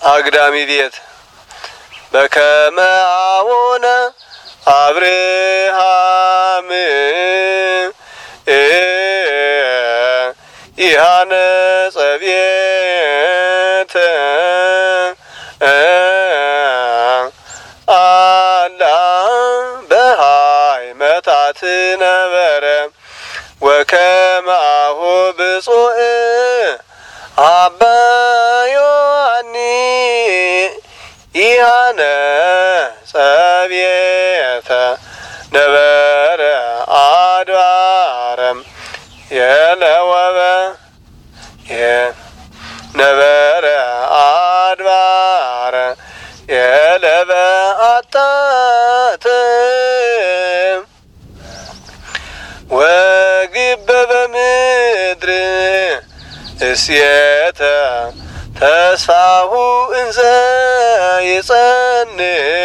አግዳሚ ቤት በከመ አቡነ አብርሃም ኢሃነጸ ቤተ አላ በሃይመታት ነበረ ወከመ አሁ ብፁዕ አባ ዮሐኒ ኢሃነጸ ቤተ ነበረ አድባረም የለወበ ነበረ አድባረ የለበ አጣት ወግበ በምድር እስየተ ተስፋሁ እንዘ ይጸንዕ